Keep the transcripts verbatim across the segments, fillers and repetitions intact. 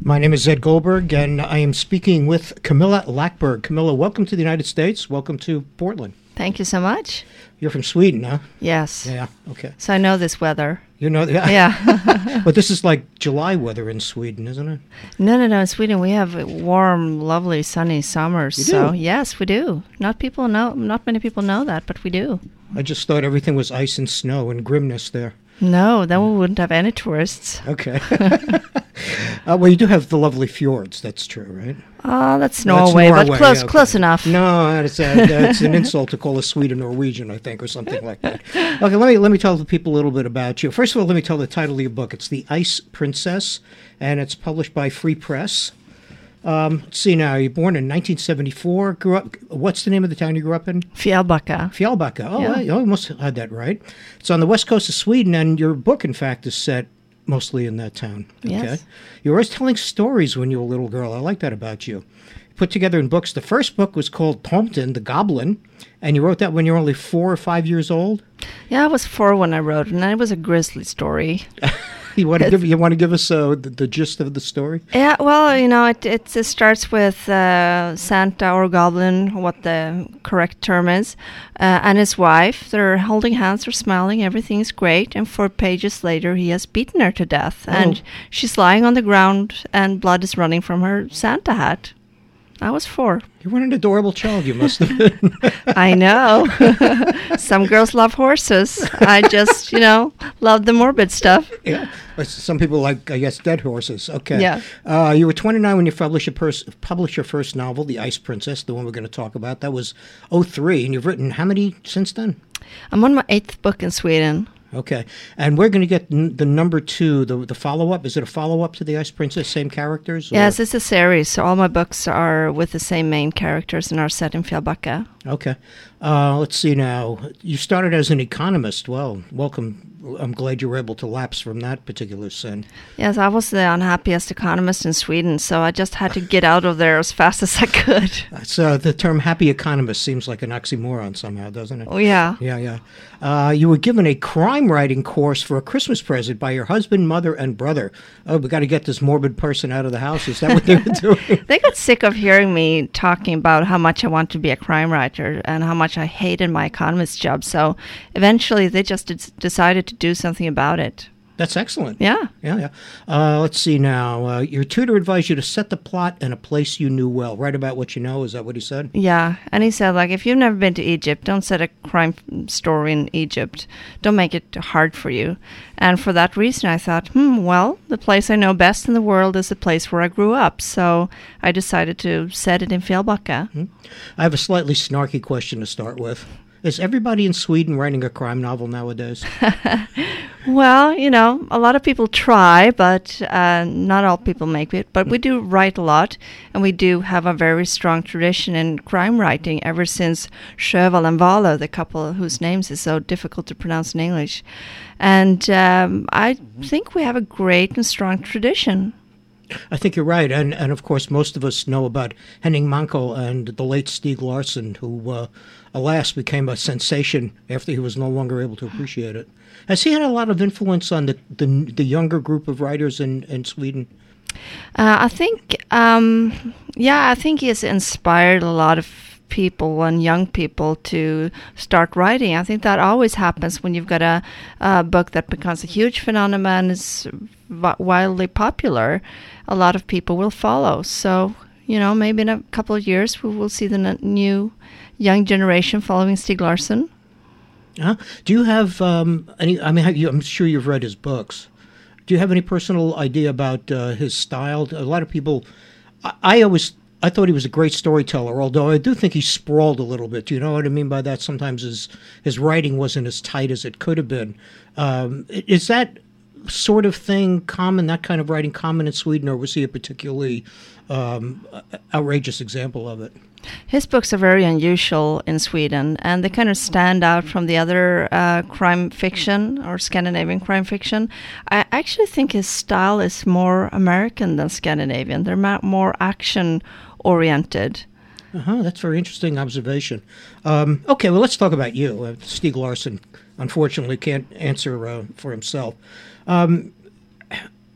My name is Ed Goldberg, and I am speaking with Camilla Lackberg. Camilla, welcome to the United States. Welcome to Portland. Thank you so much. You're from Sweden, huh? Yes. Yeah, okay. So I know this weather. You know, yeah. Yeah. But this is like July weather in Sweden, isn't it? No, no, no. In Sweden, we have warm, lovely, sunny summers. You so do? yes, we do. Not people know. Not many people know that, but we do. I just thought everything was ice and snow and grimness there. No, then we wouldn't have any tourists. Okay. uh, well, you do have the lovely fjords. That's true, right? Oh, that's That's Norway, Norway, but close, yeah, okay. close enough. No, it's, a, it's an insult to call a Swede Norwegian, I think, or something like that. Okay, let me let me tell the people a little bit about you. First of all, let me tell the title of your book. It's The Ice Princess, and it's published by Free Press. Um, let's see now. You're born in nineteen seventy-four. Grew up. What's the name of the town you grew up in? Fjällbacka. Fjällbacka. Oh, Yeah. I almost had that right. It's on the west coast of Sweden, and your book, in fact, is set mostly in that town. Okay. Yes. You were always telling stories when you were a little girl. I like that about you. Put together in books. The first book was called Tomten, the Goblin, and you wrote that when you were only four or five years old. Yeah, I was four when I wrote it, and it was a grisly story. You want to give you want to give us uh, the, the gist of the story? Yeah, well, you know, it it, it starts with uh, Santa or Goblin, what the correct term is, uh, and his wife. They're holding hands, they're smiling, everything's great. And four pages later, he has beaten her to death, Oh. and she's lying on the ground, and blood is running from her Santa hat. I was four. You were an adorable child. You must have been. I know. Some girls love horses. I just, you know, love the morbid stuff. Yeah. But some people like, I guess, dead horses. Okay. Yeah. Uh, you were twenty-nine when you published, a pers- published your first novel, The Ice Princess, the one we're going to talk about. That was oh three, and you've written how many since then? I'm on my eighth book in Sweden. Okay. And we're going to get n- the number two, the the follow-up. Is it a follow-up to The Ice Princess, same characters? or- Yes, it's a series, so all my books are with the same main characters and are set in Fjällbacka. Okay. Uh, let's see now. You started as an economist. Well, welcome. I'm glad you were able to lapse from that particular sin. Yes, I was the unhappiest economist in Sweden, so I just had to get out of there as fast as I could. That's, uh, the term happy economist seems like an oxymoron somehow, doesn't it? Oh, yeah. Yeah, yeah. Uh, you were given a crime writing course for a Christmas present by your husband, mother, and brother. Oh, we got to get this morbid person out of the house. Is that what they were doing? They got sick of hearing me talking about how much I want to be a crime writer and how much I hated my economist job, so eventually they just d- decided to do something about it. That's excellent. Yeah. Yeah, yeah. Uh, let's see now. Uh, your tutor advised you to set the plot in a place you knew well. Write about what you know. Is that what he said? Yeah, and he said, like, if you've never been to Egypt, don't set a crime story in Egypt. Don't make it hard for you. And for that reason, I thought, hmm, well, the place I know best in the world is the place where I grew up. So I decided to set it in Fjällbacka. Hmm. I have a slightly snarky question to start with. Is everybody in Sweden writing a crime novel nowadays? Well, you know, a lot of people try, but uh, not all people make it. But we do write a lot, and we do have a very strong tradition in crime writing ever since Sjöwall and Wahlöö, the couple whose names is so difficult to pronounce in English. And um, I think we have a great and strong tradition. I think you're right. And, and of course, most of us know about Henning Mankell and the late Stieg Larsson, who, uh, alas, became a sensation after he was no longer able to appreciate it. Has he had a lot of influence on the the, the younger group of writers in, in Sweden? Uh, I think, um, yeah, I think he has inspired a lot of people and young people to start writing. I think that always happens when you've got a, a book that becomes a huge phenomenon, is v- wildly popular. A lot of people will follow. So, you know, maybe in a couple of years we will see the n- new young generation following Stieg Larsson. Huh? Do you have um, any? I mean, have you, I'm sure you've read his books. Do you have any personal idea about uh, his style? A lot of people, I, I always, I thought he was a great storyteller. Although I do think he sprawled a little bit. Do you know what I mean by that? Sometimes his his writing wasn't as tight as it could have been. Um, is that sort of thing common? That kind of writing common in Sweden, or was he a particularly um, outrageous example of it? His books are very unusual in Sweden, and they kind of stand out from the other uh, crime fiction or Scandinavian crime fiction. I actually think his style is more American than Scandinavian. They're ma- more action-oriented. Uh-huh, that's a very interesting observation. Um, okay, well, let's talk about you. Uh, Stieg Larsson, unfortunately, can't answer uh, for himself. Um,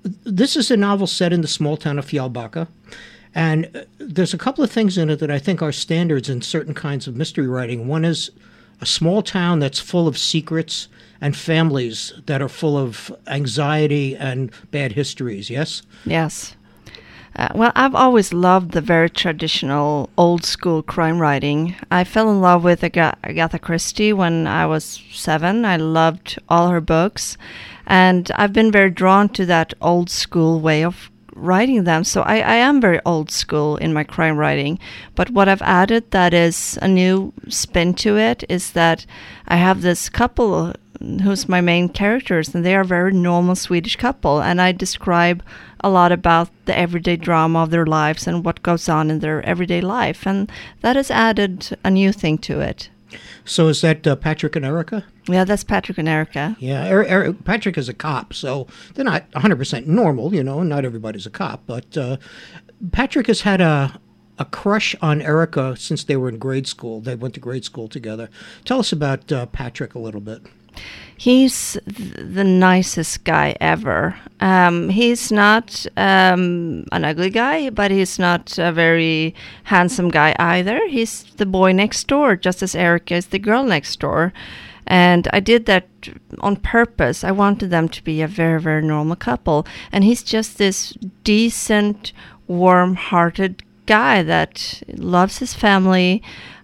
this is a novel set in the small town of Fjällbacka. And uh, there's a couple of things in it that I think are standards in certain kinds of mystery writing. One is a small town that's full of secrets and families that are full of anxiety and bad histories, yes? Yes. Uh, well, I've always loved the very traditional, old-school crime writing. I fell in love with Ag- Agatha Christie when I was seven. I loved all her books. And I've been very drawn to that old-school way of writing them. So I, I am very old school in my crime writing. But what I've added that is a new spin to it is that I have this couple who's my main characters, and they are a very normal Swedish couple. And I describe a lot about the everyday drama of their lives and what goes on in their everyday life. And that has added a new thing to it. So is that uh, Patrick and Erica? Yeah, that's Patrick and Erica. Yeah, er- er- Patrick is a cop, so they're not one hundred percent normal, you know, not everybody's a cop. But uh, Patrick has had a, a crush on Erica since they were in grade school. They went to grade school together. Tell us about uh, Patrick a little bit. He's th- the nicest guy ever. Um, he's not um, an ugly guy, but he's not a very handsome guy either. He's the boy next door, just as Erica is the girl next door. And I did that on purpose. I wanted them to be a very, very normal couple. And he's just this decent, warm-hearted guy that loves his family,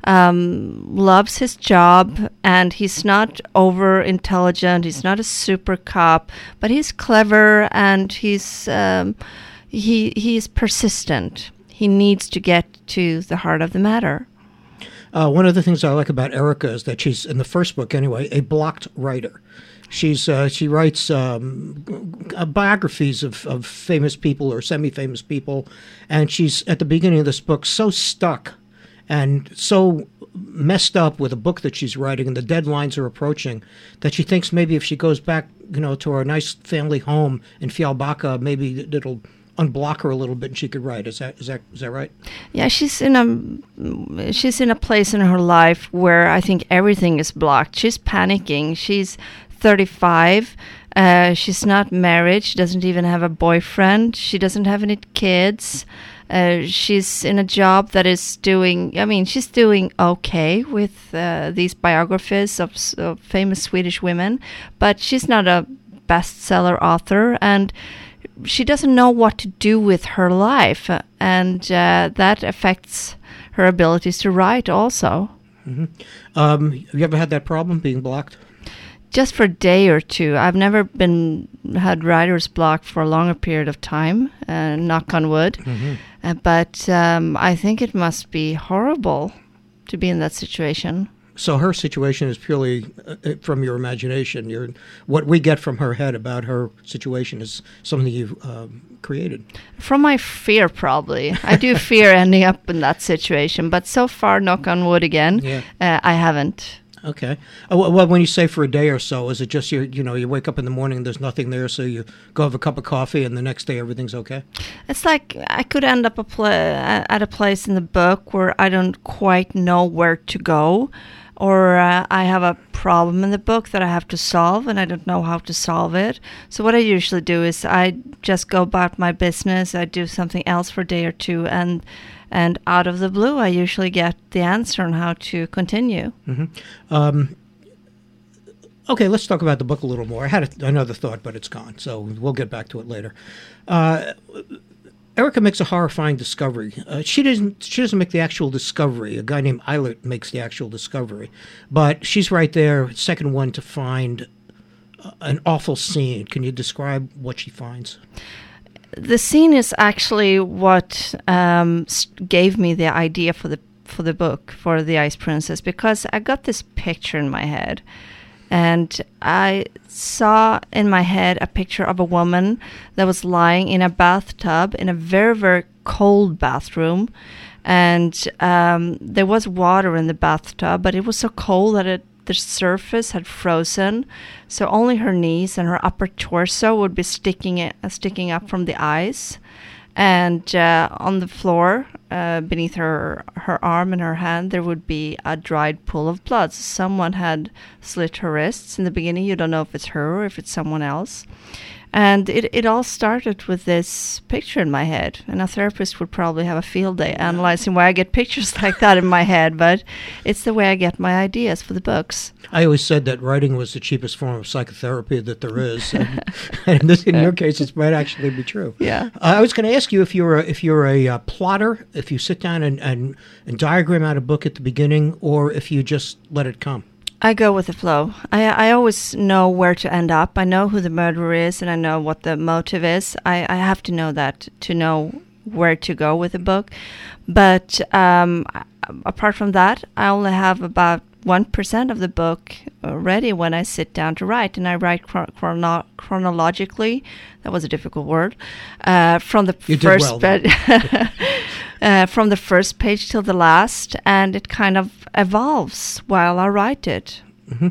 um, loves his job, and he's not over intelligent. He's not a super cop, but he's clever, and he's um, he he's persistent. He needs to get to the heart of the matter. Uh, one of the things I like about Erica is that she's, in the first book anyway, a blocked writer. She's uh, she writes um, biographies of, of famous people or semi-famous people, and she's, at the beginning of this book, so stuck and so messed up with a book that she's writing, and the deadlines are approaching, that she thinks maybe if she goes back, you know, to her nice family home in Fjällbacka, maybe it'll unblock her a little bit and she could write. Is that is that is that right? Yeah, she's in a she's in a place in her life where I think everything is blocked. She's panicking. She's thirty-five. Uh, she's not married. She doesn't even have a boyfriend. She doesn't have any kids. Uh, she's in a job that is doing, I mean, she's doing okay with uh, these biographies of, of famous Swedish women, but she's not a bestseller author, and she doesn't know what to do with her life, and uh, that affects her abilities to write also. Mm-hmm. Um, have you ever had that problem, being blocked? Just for a day or two. I've never been had writer's block for a longer period of time, uh, knock on wood. Mm-hmm. Uh, but um, I think it must be horrible to be in that situation. So her situation is purely uh, from your imagination. Your, what we get from her head about her situation is something you've um, created. From my fear, probably. I do fear ending up in that situation. But so far, knock on wood again, yeah. uh, I haven't. Okay. Uh, well, when you say for a day or so, is it just you? You know, you wake up in the morning and there's nothing there, so you go have a cup of coffee, and the next day everything's okay? It's like I could end up a pla- at a place in the book where I don't quite know where to go, or uh, I have a problem in the book that I have to solve, and I don't know how to solve it. So what I usually do is I just go about my business. I do something else for a day or two, and. And out of the blue, I usually get the answer on how to continue. Mm-hmm. Um, okay, let's talk about the book a little more. I had a, another thought, but it's gone, so we'll get back to it later. Uh, Erica makes a horrifying discovery. Uh, she doesn't. She doesn't make the actual discovery. A guy named Eilert makes the actual discovery, but she's right there, second one to find uh, an awful scene. Can you describe what she finds? The scene is actually what um, gave me the idea for the for the book, for The Ice Princess, because I got this picture in my head, and I saw in my head a picture of a woman that was lying in a bathtub in a very, very cold bathroom, and um, there was water in the bathtub, but it was so cold that it the surface had frozen, so only her knees and her upper torso would be sticking it, uh, sticking up from the ice. And uh, on the floor, uh, beneath her her arm and her hand, there would be a dried pool of blood. So someone had slit her wrists. In the beginning, you don't know if it's her or if it's someone else. And it, it all started with this picture in my head. And a therapist would probably have a field day analyzing why I get pictures like that in my head. But it's the way I get my ideas for the books. I always said that writing was the cheapest form of psychotherapy that there is. And, and in, this, in your case, it might actually be true. Yeah. Uh, I was going to ask you if you're a, if you're a uh, plotter, if you sit down and, and, and diagram out a book at the beginning, or if you just let it come. I go with the flow. I I always know where to end up. I know who the murderer is, and I know what the motive is. I, I have to know that to know where to go with the book. But um, apart from that, I only have about one percent of the book ready when I sit down to write. And I write chron- chrono- chronologically. That was a difficult word. Uh, from the you first did well, pa- uh, from the first page till the last, and it kind of evolves while I write it. Mm-hmm.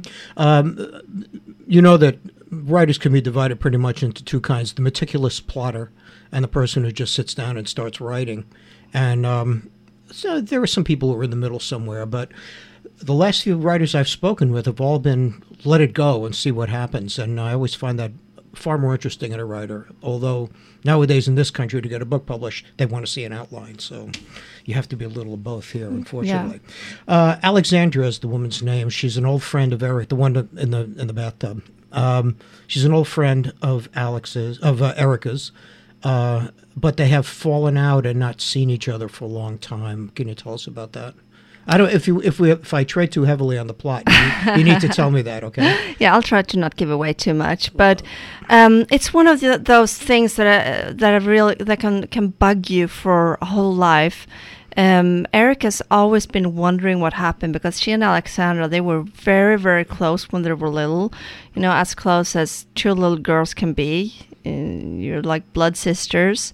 Um, you know that writers can be divided pretty much into two kinds: the meticulous plotter and the person who just sits down and starts writing. And um, so there are some people who are in the middle somewhere, but the last few writers I've spoken with have all been let it go and see what happens. And I always find that far more interesting in a writer, although nowadays in this country to get a book published, they want to see an outline. So you have to be a little of both here, unfortunately. Yeah. Uh, Alexandra is the woman's name. She's an old friend of Eric, the one in the in the bathtub. Um, she's an old friend of Alex's, of uh, Erica's, uh, but they have fallen out and not seen each other for a long time. Can you tell us about that? I don't. If you, if we, if I tread too heavily on the plot, you, you need to tell me that, okay? Yeah, I'll try to not give away too much, but um, it's one of the, those things that are, that are really that can can bug you for a whole life. Um, Eric has always been wondering what happened because she and Alexandra, they were very very close when they were little, you know, as close as two little girls can be. Uh, you're like blood sisters.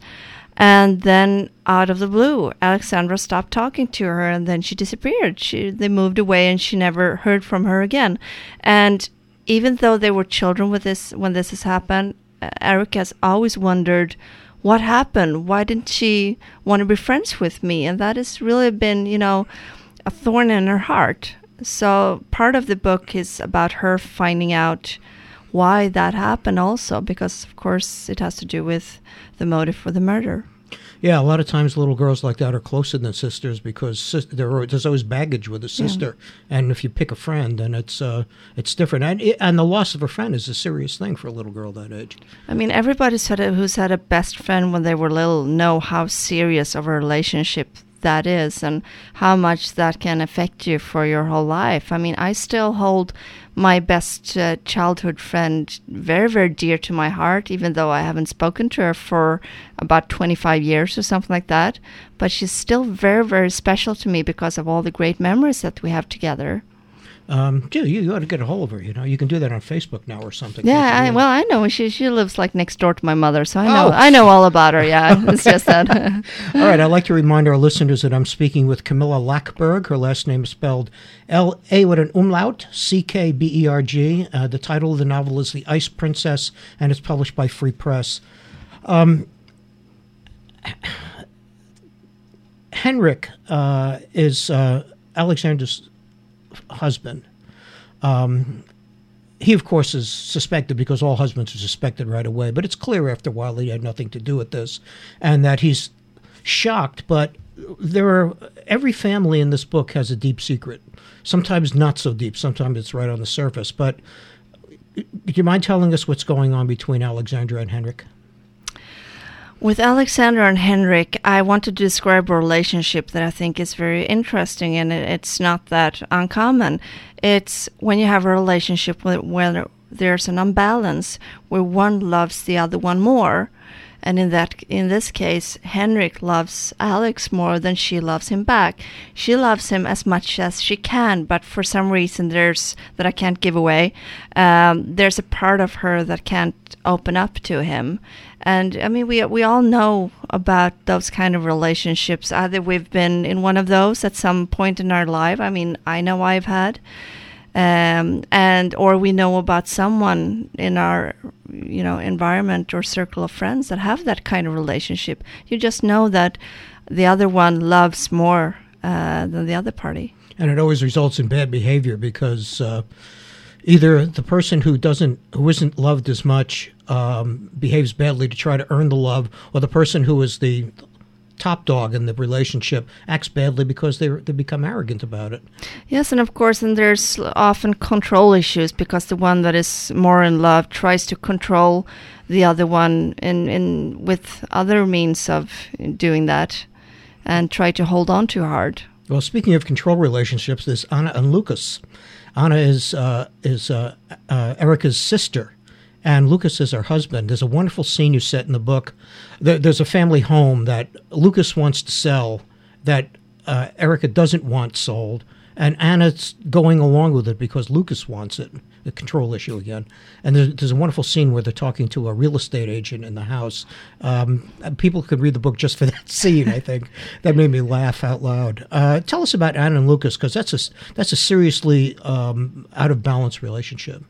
And then, out of the blue, Alexandra stopped talking to her, and then she disappeared. She, they moved away, and she never heard from her again. And even though they were children with this when this has happened, Eric has always wondered, what happened? Why didn't she want to be friends with me? And that has really been, you know, a thorn in her heart. So part of the book is about her finding out why that happened also, because, of course, it has to do with the motive for the murder. Yeah, a lot of times little girls like that are closer than sisters because sis- there, there's always baggage with a sister. Yeah. And if you pick a friend, then it's uh, it's different. And, it, and the loss of a friend is a serious thing for a little girl that age. I mean, everybody said it, who's had a best friend when they were little know how serious of a relationship that is and how much that can affect you for your whole life. I mean, I still hold my best uh, childhood friend very, very dear to my heart, even though I haven't spoken to her for about twenty-five years or something like that. But she's still very, very special to me because of all the great memories that we have together. Um, you, you ought to get a hold of her. You know, you can do that on Facebook now or something. Yeah, I, well, I know she she lives like next door to my mother, so I know oh. I know all about her. Yeah, okay. It's just that. All right, I'd like to remind our listeners that I'm speaking with Camilla Läckberg. Her last name is spelled L A with an umlaut, C K B E R G. Uh, the title of the novel is The Ice Princess, and it's published by Free Press. Um, Henrik uh, is uh, Alexandra's husband. Um, he, of course, is suspected because all husbands are suspected right away, but it's clear after a while he had nothing to do with this and that he's shocked. But there are every family in this book has a deep secret, sometimes not so deep, sometimes it's right on the surface. But do you mind telling us what's going on between Alexandra and Henrik? With Alexandra and Henrik, I want to describe a relationship that I think is very interesting, and it's not that uncommon. It's when you have a relationship where there's an imbalance, where one loves the other one more. And in that, in this case, Henrik loves Alex more than she loves him back. She loves him as much as she can, but for some reason there's that I can't give away. Um, there's a part of her that can't open up to him. And I mean, we we all know about those kind of relationships. Either we've been in one of those at some point in our life. I mean, I know I've had. Um, and or we know about someone in our, you know, environment or circle of friends that have that kind of relationship. You just know that the other one loves more uh, than the other party. And it always results in bad behavior because uh, either the person who doesn't, who isn't loved as much, um, behaves badly to try to earn the love, or the person who is the top dog in the relationship acts badly because they they become arrogant about it. Yes, and of course, and there's often control issues because the one that is more in love tries to control the other one in, in with other means of doing that, and try to hold on too hard. Well, speaking of control relationships, there's Anna and Lucas. Anna is uh, is uh, uh, Erica's sister, and Lucas is her husband. There's a wonderful scene you set in the book. There, there's a family home that Lucas wants to sell that uh, Erica doesn't want sold, and Anna's going along with it because Lucas wants it. The control issue again. And there's, there's a wonderful scene where they're talking to a real estate agent in the house. Um, people could read the book just for that scene, I think. That made me laugh out loud. Uh, tell us about Anna and Lucas, because that's a, that's a seriously um, out-of-balance relationship.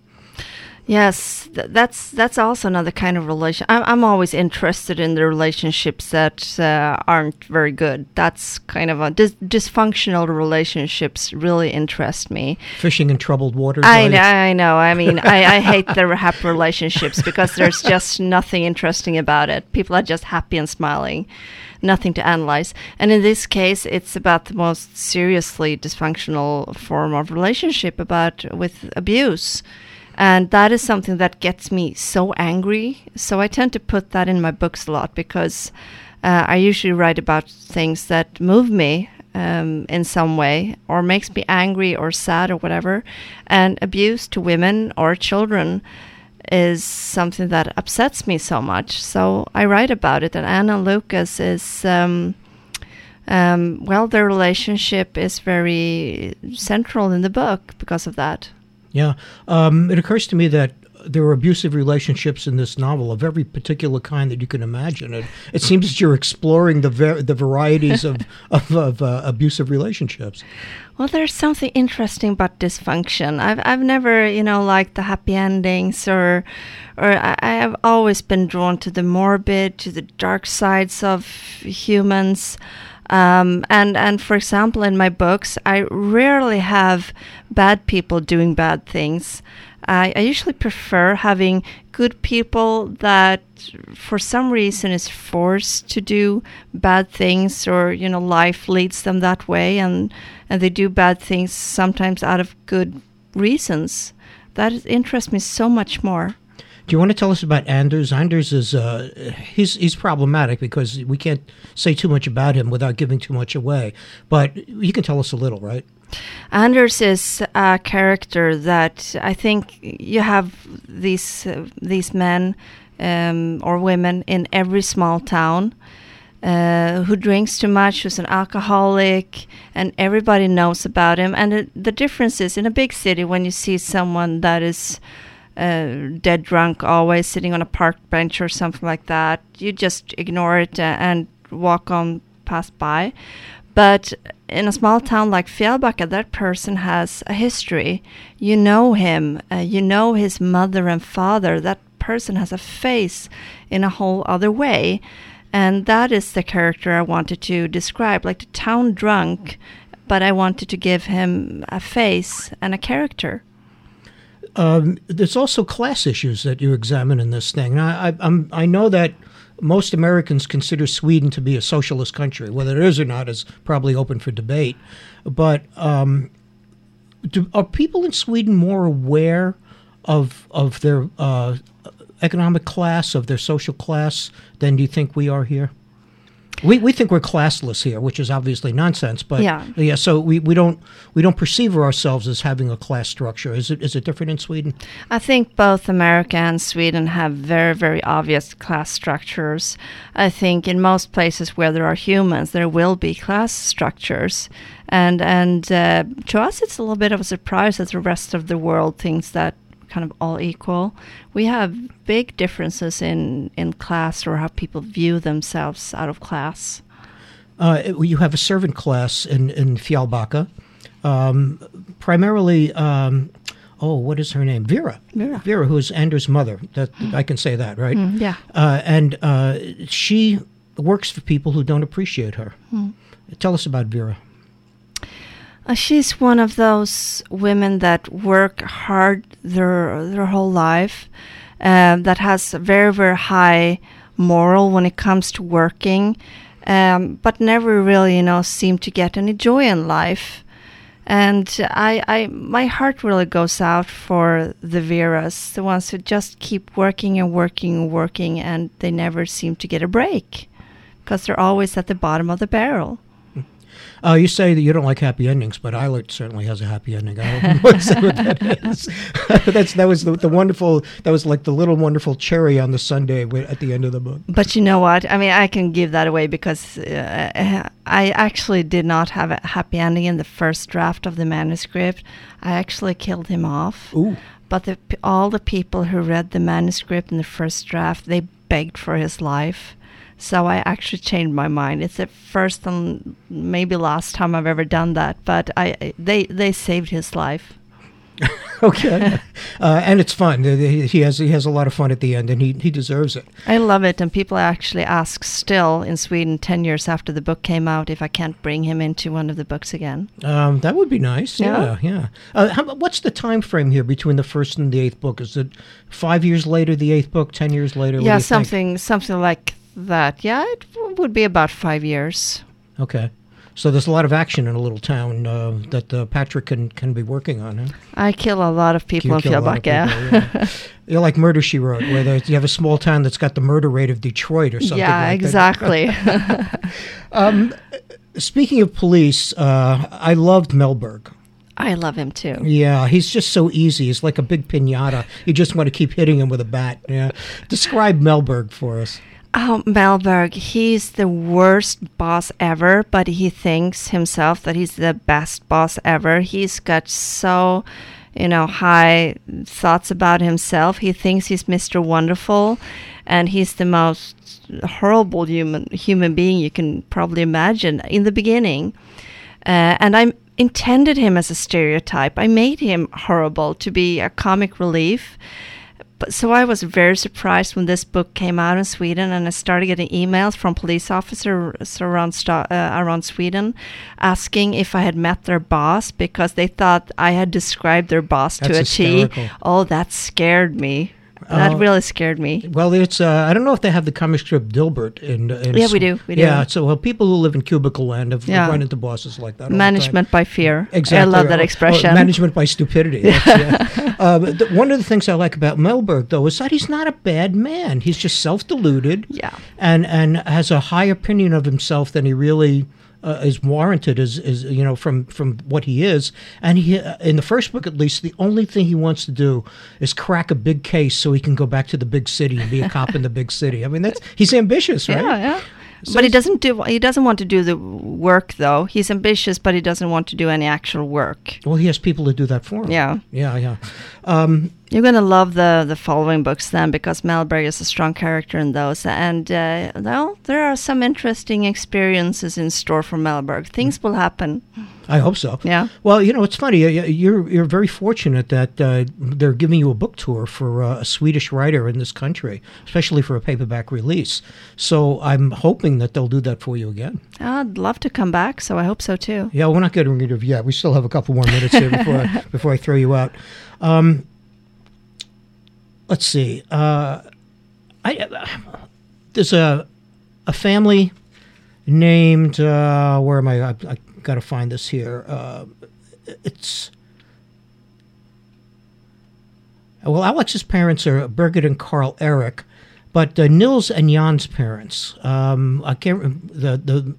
Yes, th- that's that's also another kind of relation. I'm I'm always interested in the relationships that uh, aren't very good. That's kind of a dis- dysfunctional relationships really interest me. Fishing in troubled waters. I know, I know. I mean, I, I hate the happy relationships because there's just nothing interesting about it. People are just happy and smiling, nothing to analyze. And in this case, it's about the most seriously dysfunctional form of relationship, about with abuse. And that is something that gets me so angry. So I tend to put that in my books a lot because uh, I usually write about things that move me um, in some way or makes me angry or sad or whatever. And abuse to women or children is something that upsets me so much. So I write about it. And Anna and Lucas is... Um, um, well, their relationship is very central in the book because of that. Yeah. Um, it occurs to me that there are abusive relationships in this novel of every particular kind that you can imagine. It, it seems that you're exploring the ver- the varieties of, of, of uh, abusive relationships. Well, there's something interesting about dysfunction. I've I've never, you know, liked the happy endings, or or I, I have always been drawn to the morbid, to the dark sides of humans. Um, and, and for example, in my books, I rarely have bad people doing bad things. I, I usually prefer having good people that for some reason is forced to do bad things, or, you know, life leads them that way, and, and they do bad things sometimes out of good reasons. That interests me so much more. Do you want to tell us about Anders? Anders is uh, he's he's problematic because we can't say too much about him without giving too much away. But you can tell us a little, right? Anders is a character that I think you have these uh, these men um, or women in every small town uh, who drinks too much, who's an alcoholic, and everybody knows about him. And it, the difference is in a big city when you see someone that is Uh, dead drunk, always sitting on a park bench or something like that, you just ignore it uh, and walk on past by. But in a small town like Fjällbacka, that person has a history. You know him, uh, you know his mother and father. That person has a face in a whole other way. And that is the character I wanted to describe, like the town drunk, but I wanted to give him a face and a character. Um, there's also class issues that you examine in this thing. I, I, I'm, I know that most Americans consider Sweden to be a socialist country. Whether it is or not is probably open for debate. But um, do, are people in Sweden more aware of of their uh, economic class, of their social class, than do you think we are here? We we think we're classless here, which is obviously nonsense. But yeah, yeah so we, we don't we don't perceive ourselves as having a class structure. Is it is it different in Sweden? I think both America and Sweden have very very obvious class structures. I think in most places where there are humans, there will be class structures, and and uh, to us it's a little bit of a surprise that the rest of the world thinks that kind of all equal. We have big differences in, in class, or how people view themselves out of class. Uh, you have a servant class in, in Fjällbacka, um, primarily, um, oh, what is her name? Vera. Vera. Vera, who is Anders' mother. That I can say that, right? Mm, yeah. Uh, and uh, she works for people who don't appreciate her. Hmm. Tell us about Vera. Uh, she's one of those women that work hard their their whole life, uh, that has a very, very high moral when it comes to working, um, but never really, you know, seem to get any joy in life. And I, I, my heart really goes out for the Veras, the ones who just keep working and working and working, and they never seem to get a break because they're always at the bottom of the barrel. Uh, you say that you don't like happy endings, but Eilert certainly has a happy ending. I don't know what that is. That's that was the, the wonderful. That was like the little wonderful cherry on the sundae at the end of the book. But you know what? I mean, I can give that away because uh, I actually did not have a happy ending in the first draft of the manuscript. I actually killed him off. Ooh. But the, all the people who read the manuscript in the first draft, they begged for his life. So I actually changed my mind. It's the first and maybe last time I've ever done that. But I they they saved his life. Okay, uh, and it's fun. He has he has a lot of fun at the end, and he he deserves it. I love it, and people actually ask still in Sweden ten years after the book came out if I can't bring him into one of the books again. Um, that would be nice. Yeah, yeah. yeah. Uh, how, what's the time frame here between the first and the eighth book? Is it five years later, the eighth book, ten years later? What Yeah, do you something think? something like that. Yeah, it w- would be about five years. Okay. So there's a lot of action in a little town uh, that uh, Patrick can, can be working on, huh? I kill a lot of people You in kill a lot of Fjällbacka. people, yeah. You're like Murder, She Wrote, where there's- you have a small town that's got the murder rate of Detroit or something Yeah, like exactly. that. um, speaking of police, uh, I loved Mellberg. I love him too. Yeah, he's just so easy. He's like a big piñata. You just want to keep hitting him with a bat. Yeah. Describe Mellberg for us. Oh, Mellberg, he's the worst boss ever, but he thinks himself that he's the best boss ever. He's got so, you know, high thoughts about himself. He thinks he's Mister Wonderful, and he's the most horrible human human being you can probably imagine in the beginning. Uh, and I intended him as a stereotype. I made him horrible to be a comic relief. But, so I was very surprised when this book came out in Sweden, and I started getting emails from police officers around sta- uh, around Sweden asking if I had met their boss because they thought I had described their boss That's to a hysterical. T. Oh, that scared me. That Oh. really scared me. Well, it's uh, I don't know if they have the comic strip Dilbert in. in Yeah, we do, we do. Yeah, so well, people who live in cubicle land have Yeah. run into bosses like that. all the time. Management by fear. Exactly. I love that Or- or expression. management by stupidity. That's, yeah. uh, but th- one of the things I like about Mellberg, though, is that he's not a bad man. He's just self-deluded. Yeah. And and has a high opinion of himself than he really uh, is warranted, as, as you know, from from what he is. And he, uh, in the first book, at least, the only thing he wants to do is crack a big case so he can go back to the big city and be a cop in the big city. I mean, that's he's ambitious, right? Yeah, yeah. So but he he's- doesn't do. He doesn't want to do the work, though. He's ambitious, but he doesn't want to do any actual work. Well, he has people to do that for him. Yeah. Yeah, yeah. Um, You're gonna love the the following books then, because Mellberg is a strong character in those, and uh, well, there are some interesting experiences in store for Mellberg. Things will happen. I hope so. Yeah. Well, you know, it's funny. y- You're you're very fortunate that uh, they're giving you a book tour for uh, a Swedish writer in this country, especially for a paperback release. So I'm hoping that they'll do that for you again. I'd love to come back, so I hope so too. Yeah, we're not getting rid of yet. We still have a couple more minutes here before I, before I throw you out. Um, let's see. Uh, I uh, there's a a family named uh, where am I? I, I got to find this here. Uh, it's well, Alex's parents are Birgit and Carl Eric, but uh, Nils and Jan's parents. Um, I can't rem- the the.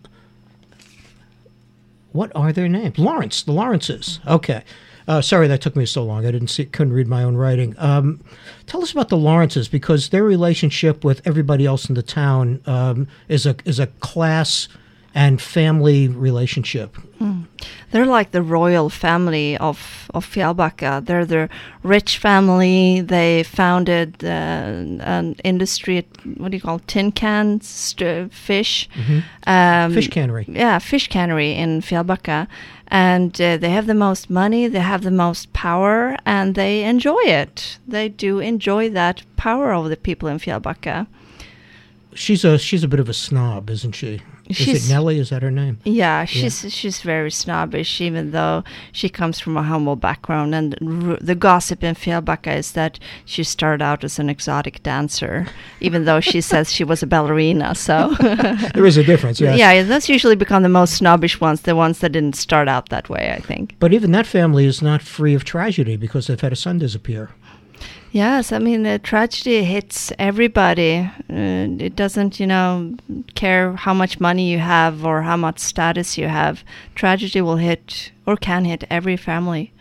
What are their names? Lawrence, the Lawrences. Okay. Uh, sorry that took me so long. I didn't see, couldn't read my own writing. Um, tell us about the Lawrences, because their relationship with everybody else in the town um, is a is a class and family relationship. They're like the royal family of of Fjällbacka. They're the rich family. They founded uh, an industry. What do you call it? Tin cans, st- fish, um, Fish cannery. Yeah, fish cannery in Fjällbacka, and uh, they have the most money. They have the most power, and they enjoy it. They do enjoy that power over the people in Fjällbacka. she's a she's a bit of a snob, isn't she? Is She's- it Nellie? Is that her name? Yeah, she's she's very snobbish, even though she comes from a humble background. And r- the gossip in Fjällbacka is that she started out as an exotic dancer, even though she says she was a ballerina. So There is a difference, yes. yeah, those usually become the most snobbish ones, the ones that didn't start out that way, I think. But even that family is not free of tragedy because they've had a son disappear. Yes, I mean, the tragedy hits everybody. Uh, it doesn't, you know, care how much money you have or how much status you have. Tragedy will hit or can hit every family.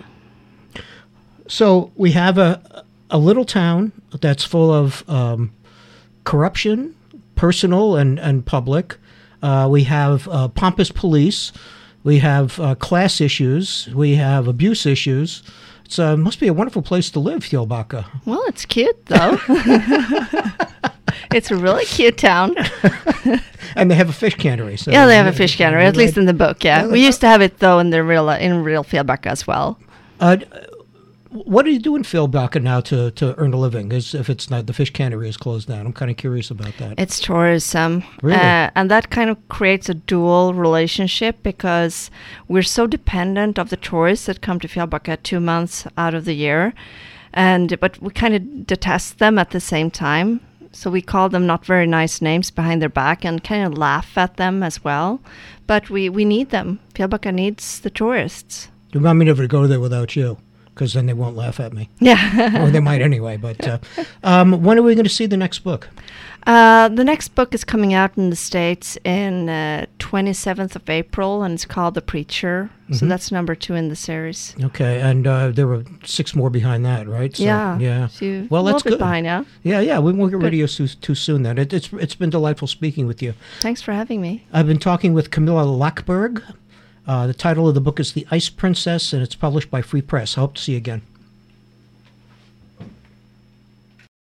So we have a a little town that's full of um, corruption, personal and and public. Uh, we have uh, pompous police. We have uh, class issues. We have abuse issues. It uh, must be a wonderful place to live, Fjällbacka. Well, it's cute, though. It's a really cute town. And they have a fish cannery. So Yeah, they have a fish cannery, at least in the book, yeah. Yeah, We used to have it, though, in the real in real Fjällbacka as well. Uh, what do you do in Fjällbacka now to, to earn a living? Is if it's not the fish cannery is closed down? I'm kind of curious about that. It's tourism. Really? Uh, and that kind of creates a dual relationship because we're so dependent of the tourists that come to Fjällbacka two months out of the year. And but we kind of detest them at the same time. So we call them not very nice names behind their back and kind of laugh at them as well. But we, we need them. Fjällbacka needs the tourists. You want me never to go there without you? Because then they won't laugh at me. Yeah. Or they might anyway. But uh, um, when are we going to see the next book? Uh, the next book is coming out in the States in uh, twenty-seventh of April, and it's called The Preacher. So Mhm. that's number two in the series. Okay, and uh, there were six more behind that, right? So, yeah. Yeah. So you- Well, a that's little bit good. behind now. Yeah, yeah. We won't get rid Good. of you too, too soon then. It, it's It's been delightful speaking with you. Thanks for having me. I've been talking with Camilla Lackberg. Uh, the title of the book is The Ice Princess, and it's published by Free Press. I hope to see you again.